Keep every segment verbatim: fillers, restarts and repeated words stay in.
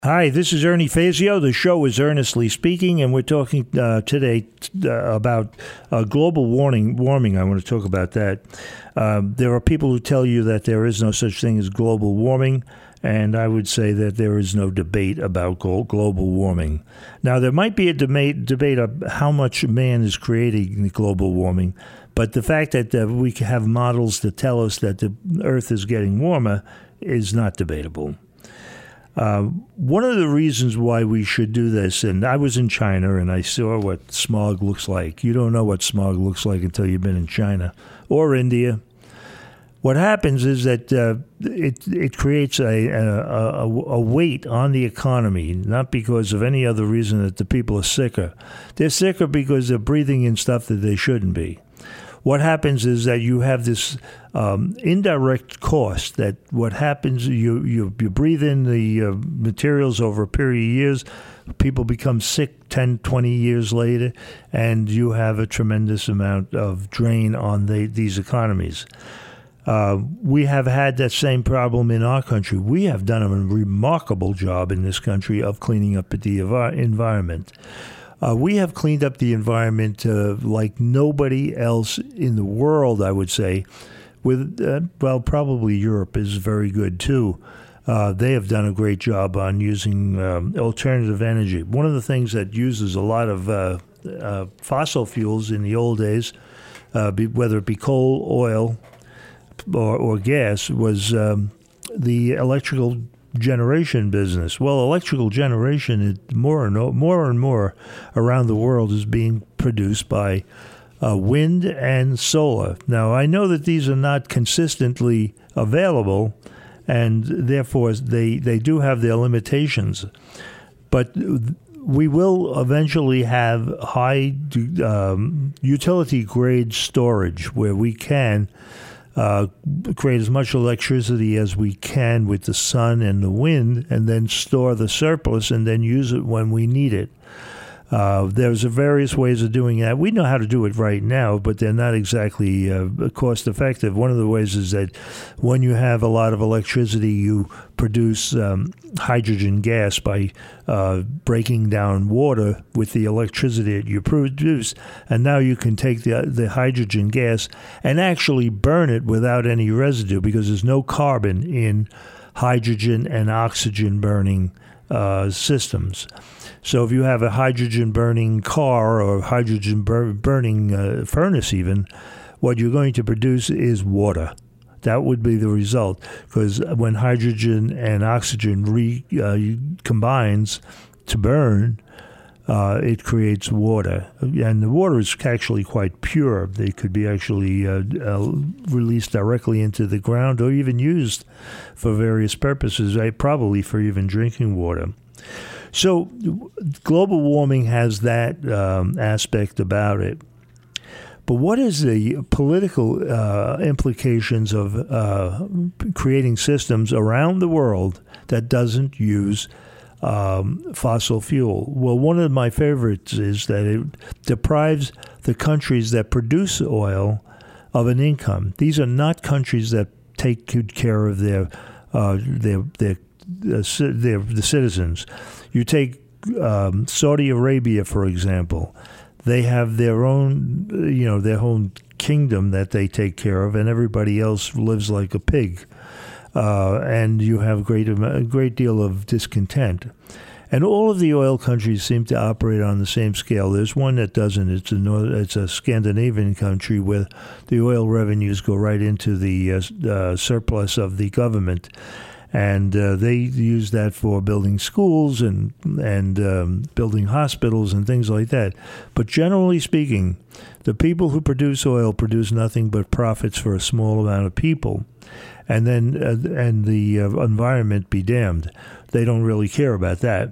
Hi, this is Ernie Fazio. The show is Earnestly Speaking, and we're talking uh, today uh, about uh, global warming. Warming. I want to talk about that. Um, there are people who tell you that there is no such thing as global warming, and I would say that there is no debate about global warming. Now, there might be a debate debate of how much man is creating the global warming, but the fact that uh, we have models that tell us that the Earth is getting warmer is not debatable. Uh, one of the reasons why we should do this, and I was in China and I saw what smog looks like. You don't know what smog looks like until you've been in China or India. What happens is that uh, it it creates a, a, a, a weight on the economy, not because of any other reason that the people are sicker. They're sicker because they're breathing in stuff that they shouldn't be. What happens is that you have this um, indirect cost that what happens, you, you, you breathe in the uh, materials over a period of years, people become sick ten, twenty years later, and you have a tremendous amount of drain on the, these economies. Uh, we have had that same problem in our country. We have done a remarkable job in this country of cleaning up the environment. Uh, we have cleaned up the environment uh, like nobody else in the world, I would say. With uh, well, probably Europe is very good too. Uh, they have done a great job on using um, alternative energy. One of the things that uses a lot of uh, uh, fossil fuels in the old days, uh, be, whether it be coal, oil, or, or gas, was um, the electrical generation business. Well, electrical generation, it, more and more and more around the world, is being produced by uh, wind and solar. Now, I know that these are not consistently available, and therefore they, they do have their limitations. But we will eventually have high um, utility-grade storage where we can Uh, create as much electricity as we can with the sun and the wind, and then store the surplus and then use it when we need it. Uh, there's various ways of doing that. We know how to do it right now, but they're not exactly uh, cost effective. One of the ways is that when you have a lot of electricity, you produce um, hydrogen gas by uh, breaking down water with the electricity that you produce. And now you can take the, the hydrogen gas and actually burn it without any residue, because there's no carbon in hydrogen and oxygen burning uh, systems. So if you have a hydrogen-burning car or hydrogen bur- burning uh, furnace even, what you're going to produce is water. That would be the result, because when hydrogen and oxygen re, uh, combines to burn, uh, it creates water. And the water is actually quite pure. They could be actually uh, uh, released directly into the ground or even used for various purposes, uh, probably for even drinking water. So global warming has that um, aspect about it. But what is the political uh, implications of uh, creating systems around the world that doesn't use um, fossil fuel? Well, one of my favorites is that it deprives the countries that produce oil of an income. These are not countries that take good care of their uh, their their uh, their the citizens. You take um, Saudi Arabia, for example. They have their own, you know, their own kingdom that they take care of, and everybody else lives like a pig. Uh, and you have great, a great deal of discontent. And all of the oil countries seem to operate on the same scale. There's one that doesn't. It's a, North, it's a Scandinavian country where the oil revenues go right into the uh, uh, surplus of the government. And uh, they use that for building schools and and um, building hospitals and things like that. But generally speaking, the people who produce oil produce nothing but profits for a small amount of people, and then uh, and the uh, environment be damned. They don't really care about that.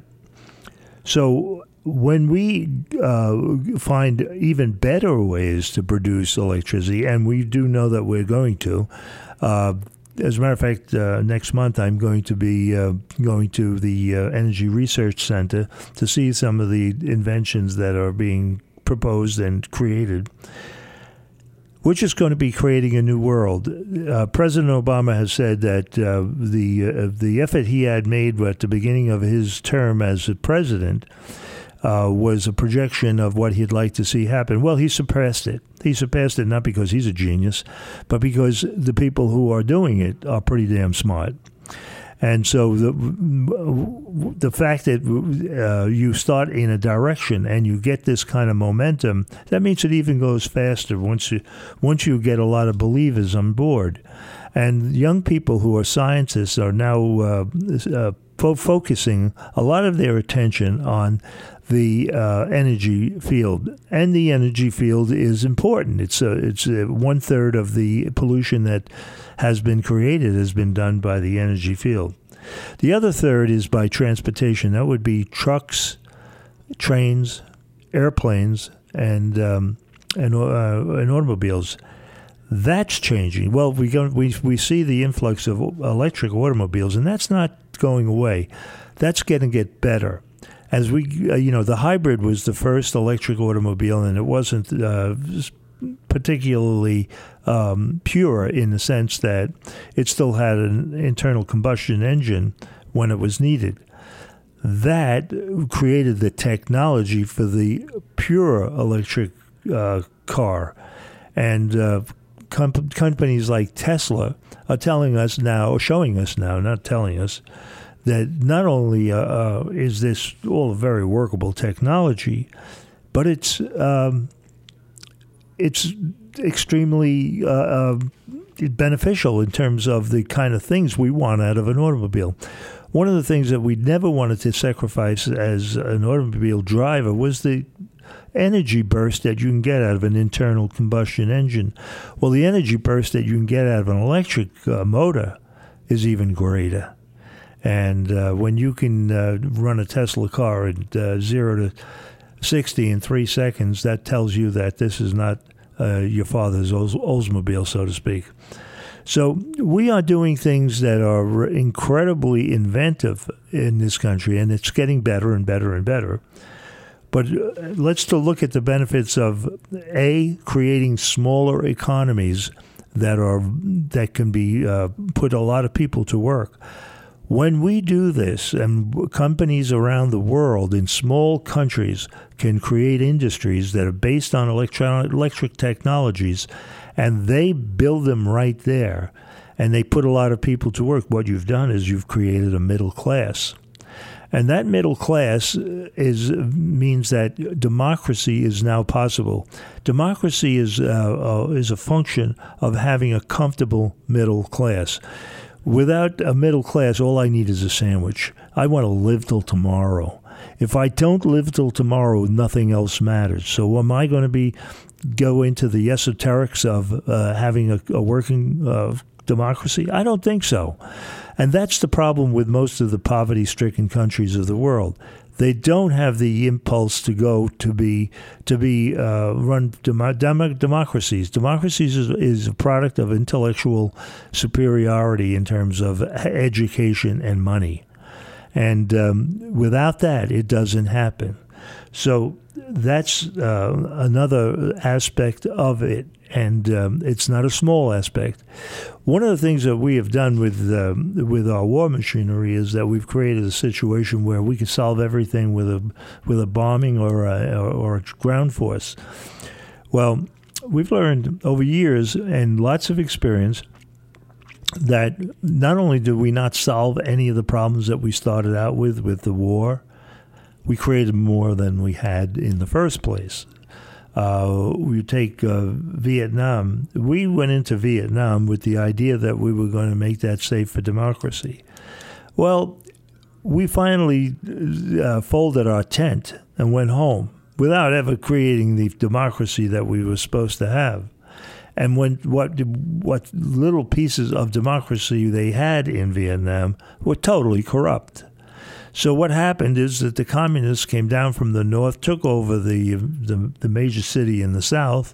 So when we uh, find even better ways to produce electricity, and we do know that we're going to. Uh, As a matter of fact, uh, next month I'm going to be uh, going to the uh, Energy Research Center to see some of the inventions that are being proposed and created. We're just going to be creating a new world. Uh, President Obama has said that uh, the uh, the effort he had made at the beginning of his term as a president uh, was a projection of what he'd like to see happen. Well, he surpassed it. He surpassed it not because he's a genius, but because the people who are doing it are pretty damn smart. And so the the fact that uh, you start in a direction and you get this kind of momentum, that means it even goes faster once you once you get a lot of believers on board. And young people who are scientists are now uh, uh, fo- focusing a lot of their attention on the uh, energy field, and the energy field is important. It's uh, it's uh, one third of the pollution that has been created has been done by the energy field. The other third is by transportation. That would be trucks, trains, airplanes, and um, and, uh, and automobiles. That's changing. Well, we go, we we see the influx of electric automobiles, and that's not going away. That's going to get better. As we, uh, you know, the hybrid was the first electric automobile, and it wasn't uh, particularly um, pure in the sense that it still had an internal combustion engine when it was needed. That created the technology for the pure electric uh, car, and uh, com- companies like Tesla are telling us now, or showing us now, not telling us, that not only uh, uh, is this all a very workable technology, but it's um, it's extremely uh, uh, beneficial in terms of the kind of things we want out of an automobile. One of the things that we never wanted to sacrifice as an automobile driver was the energy burst that you can get out of an internal combustion engine. Well, the energy burst that you can get out of an electric uh, motor is even greater. And uh, when you can uh, run a Tesla car at uh, zero to sixty in three seconds, that tells you that this is not uh, your father's Oldsmobile, so to speak. So we are doing things that are incredibly inventive in this country, and it's getting better and better and better. But let's to look at the benefits of, A, creating smaller economies that are that can be uh, put a lot of people to work. When we do this, and companies around the world in small countries can create industries that are based on electron- electric technologies, and they build them right there, and they put a lot of people to work, what you've done is you've created a middle class. And that middle class is means that democracy is now possible. Democracy is uh, uh, is a function of having a comfortable middle class. Without a middle class, all I need is a sandwich. I want to live till tomorrow. If I don't live till tomorrow, nothing else matters. So am I going to be go into the esoterics of uh, having a, a working uh, democracy? I don't think so. And that's the problem with most of the poverty-stricken countries of the world. They don't have the impulse to go to be to be uh, run dem- dem- democracies. Democracies is, is a product of intellectual superiority in terms of education and money, and um, without that, it doesn't happen. So that's uh, another aspect of it, and um, it's not a small aspect. One of the things that we have done with uh, with our war machinery is that we've created a situation where we can solve everything with a with a bombing or a, or a ground force. Well, we've learned over years and lots of experience that not only do we not solve any of the problems that we started out with with the war, we created more than we had in the first place. Uh, we take uh, Vietnam. We went into Vietnam with the idea that we were going to make that safe for democracy. Well, we finally uh, folded our tent and went home without ever creating the democracy that we were supposed to have. And when what what little pieces of democracy they had in Vietnam were totally corrupt. So what happened is that the communists came down from the north, took over the the, the major city in the south,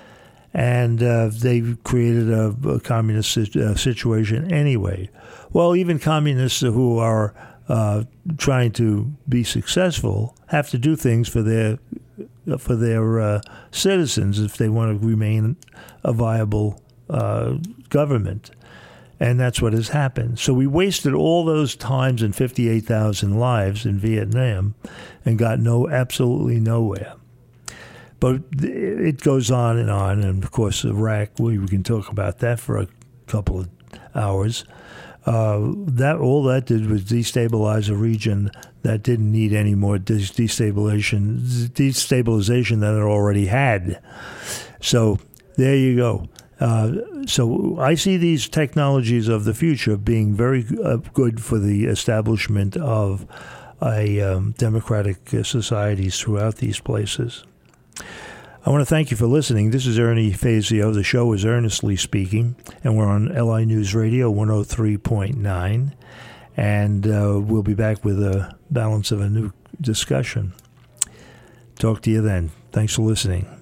and uh, they created a, a communist uh, situation anyway. Well, even communists who are uh, trying to be successful have to do things for their for their uh, citizens if they want to remain a viable uh, government. And that's what has happened. So we wasted all those times and fifty-eight thousand lives in Vietnam and got no absolutely nowhere. But it goes on and on. And, of course, Iraq, we, we can talk about that for a couple of hours. Uh, that all that did was destabilize a region that didn't need any more destabilization, destabilization than it already had. So there you go. Uh, so I see these technologies of the future being very uh, good for the establishment of a um, democratic uh, societies throughout these places. I want to thank you for listening. This is Ernie Fazio. The show is Earnestly Speaking, and we're on L I News Radio one oh three point nine, and uh, we'll be back with a balance of a new discussion. Talk to you then. Thanks for listening.